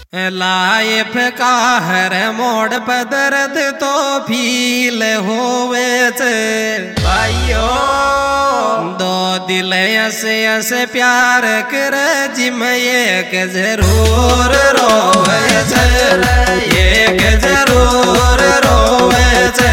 Life का हर मोड़ पर दर्द तो फील होवे छे भाइयों। दो दिल ऐसे ऐसे प्यार कर जिम एक जरूर रोवे छे, एक जरूर रोवे छे।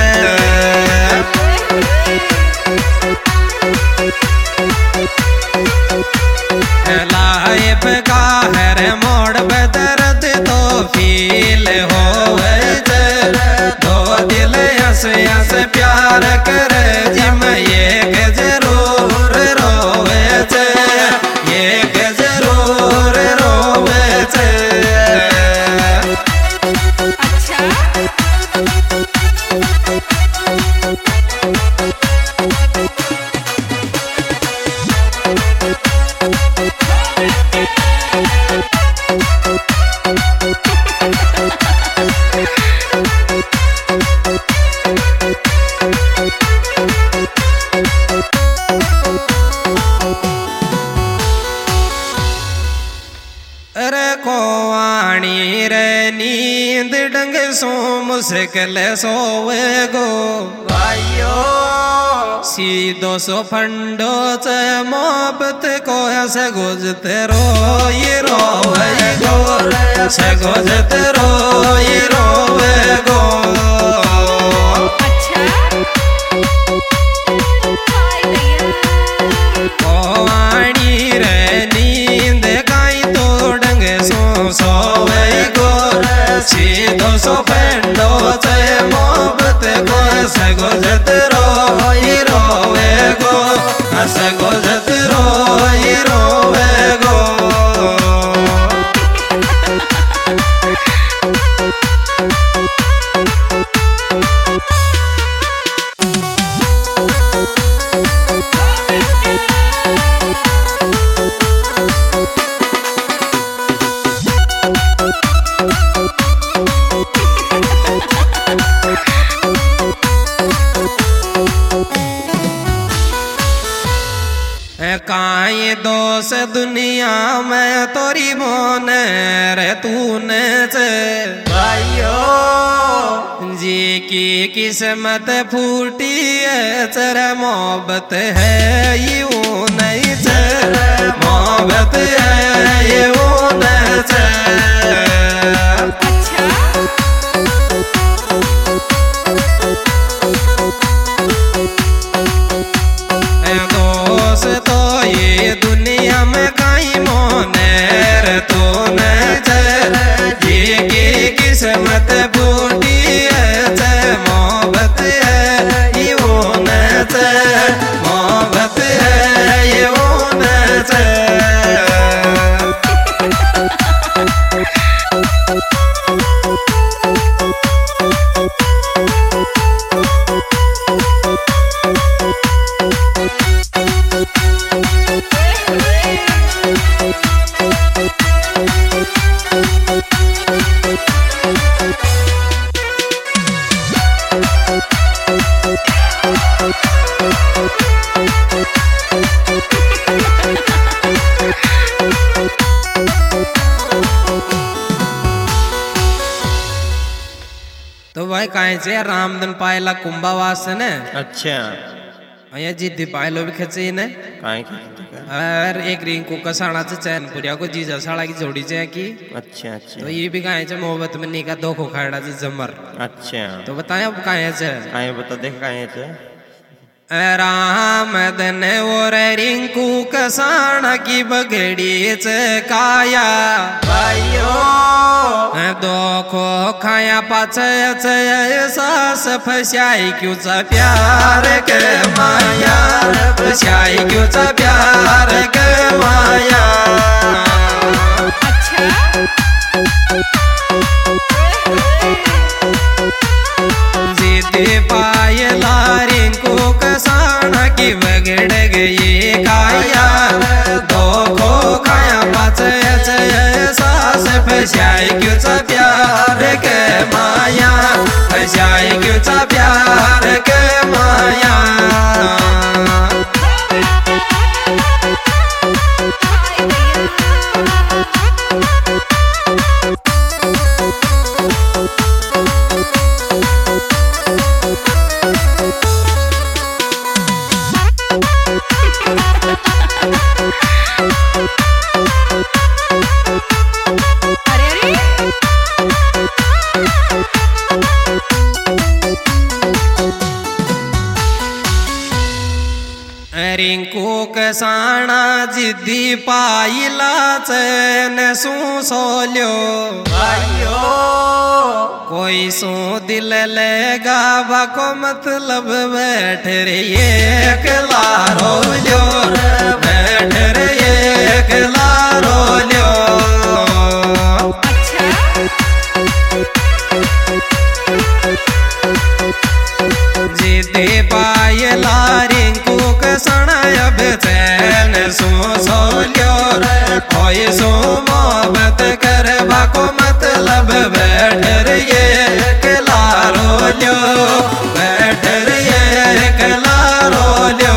लाइफ का हर मोड़ पे दर्द तो फील होवे छे। दो दिल ऐसे ऐसे प्यार करे जिम एक जरूर रोवे छे, एक जरूर रोवे छे। अरे कोवाणी रे नींद ढंग सो मुश्किल सोवे गो भाइयों। सीधो सो फंडो च मोहब्बत को ऐसे गुजते रोए रोवे गो, ऐसे गुजते रोए रोवे गो। कोवाणी रे नींद सोवे गो, सीधो सो फंडो च मोहब्बत को ऐसे गुजत रोई रोवे गो, ऐसे गुजत रोई रोवे गो। काई दोष दुनिया में तोरी मोन रे तूने छे भाइयों। जी की किस्मत फूटी है चर मोहब्बत है यूं नहीं छे, मोहब्बत है यूं नहीं छे। ये दुनिया में काई मोनेर तो न ये की किस्मत बूटी है, मोहब्बत है ये वो न मोहब्बत है ये वो न। तो भाई कहीं से रामधन पायला कुंभावास ने। अच्छा अया जिद्दी पायलो भी खचे ने और एक रिंकू कसाणा से चैनपुरिया को जीजा साड़ा की जोड़ी से की। अच्छा अच्छा तो ये भी कहीं से मोहब्बत में नहीं का दो खो खाड़ा से जमर। अच्छा तो बताए अब कहीं से बता देख कहीं से रामधन और रिंकू कसाणा की बगड़ी च काया भाइयों। दो खो खाया पाछे सास फस्याई क्यों चा प्यार के माया, फस्याई क्यों चा प्यार के माया। जीते पाए लारिंग को कसाना की बगड़ गई काया। दो खो खाया पाछे सास फस्याई क्यों चा प्यार के माया, फस्याई क्यों चा प्यार के माया। रिंकू कसाणा जिद्दी पाइला चैन सू सोल्यो भाइयो कोई सो दिल लेगा बाको मतलब बैठ रे एक लारो लो बैठ रे एक लारो लो जिद्दी पाइला रिंकू कसाणा अब चैन सो सोल्यो कोई सो मोहब्बत कर बाको मतलब बैठ रे एक लारो लो बैठ रे एक लारो लो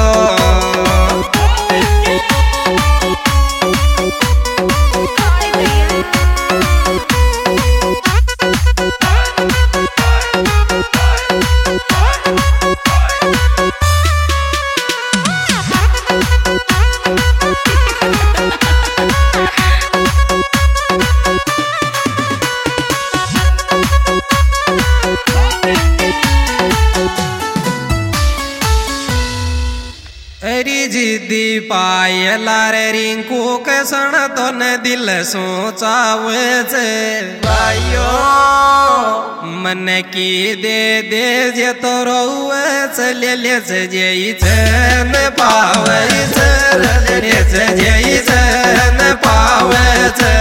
जिद्दी पायला रे रिंकू कसाणा तो न दिल सोचावे छे भाइयो मन की दे जे तो रोवे चले ले जेई चैन पावे छे ले जेई चैन पावे छे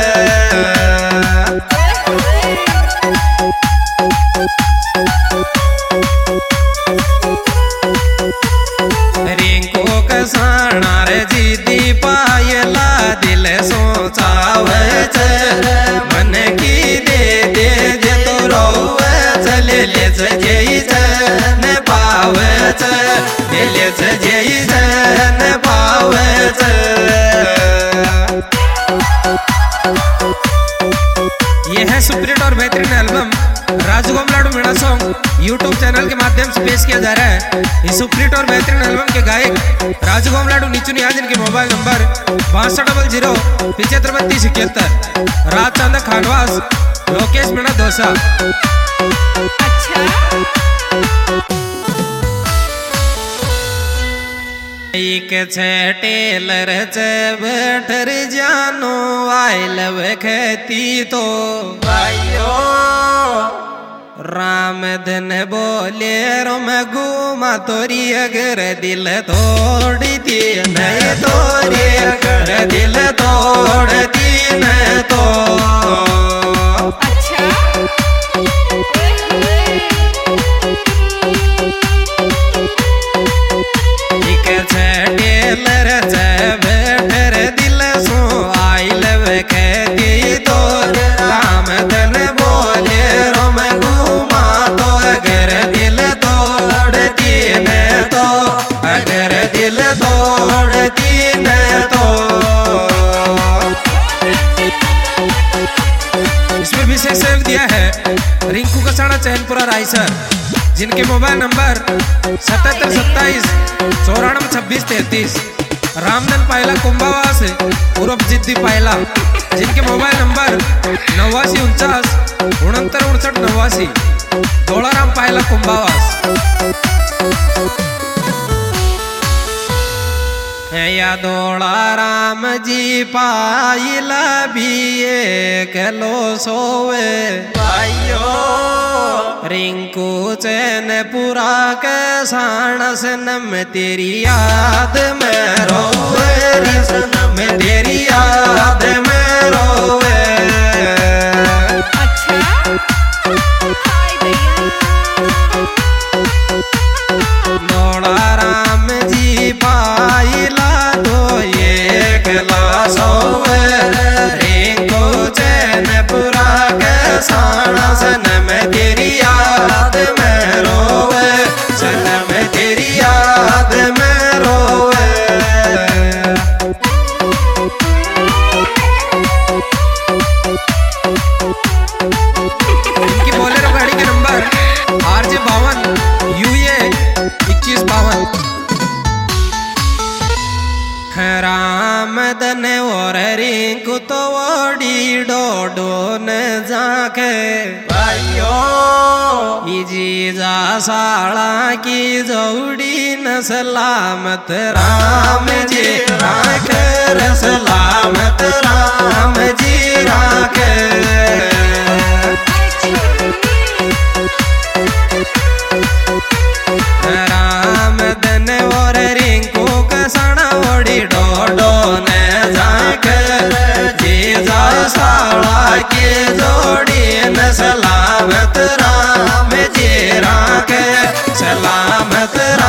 रिंकू कसाणा रे जिद्दी पायला दिल सोचावे छे मन की दे जे तो रोवे चले ले जेई चैन पावे छे ले जेई चैन पावे छे यह है सुप्रीट और बेहतरीन एल्बम राजगोम Ladu Meena song YouTube channel के माध्यम से पेश किया जा रहा है। इस सुप्रीट और बेहतरीन एल्बम के गायक राजगोम लाडू नीचू नियाज, इनके मोबाइल नंबर 6200 राज चंद खानवास लोकेश मीणा दोसा। एक छे टेलर चे बैठर जानो आई लव खेती तो भाइयो राम धन बोले रोम घूमा तोरी अगर दिल तोड़ी थी नहीं तोरी अगर दिल तोड़ती न तो टेलर चे बैठर दिल सो आई लव कहती तो राम धन बोले रोम घूमा तो अगर दिल तोड़ती न तो अगर दिल तोड़ती न तो। इसमें विशेष सेव दिया है रिंकू कसाणा चैनपुरा रायसर, जिनके मोबाइल नंबर 7727 रामधन पायला कुंभावास उर्फ जिद्दी पायला, जिनके मोबाइल नंबर 8949 दोलाराम पायला कुंभावास। या दोलाराम जी पायला भी एक लो सोवे भाइयो रिंकू चैनपुरा के साणा सनम तेरी याद में रोवे सनम तेरी याद में रोवे। दोलाराम जी पायला तो एक लासोवे रिंकू चैनपुरा के साणा सनम तेरी याद में रोवे सनम तेरी याद में रोवे। इनकी बोलेरो गाड़ी के नंबर RJ 52 UA 2152। राम धन और रिंकू तो ओडी डोडो न जाके भाइयों जीजा साला की जोड़ी न सलामत राम जी राखे सलामत राम जी राखे राम दन और रिंकू कसना ओड़ी डोडो ने जाके जीजा साला की जोड़ी न सलामत राम जी राखे सलामत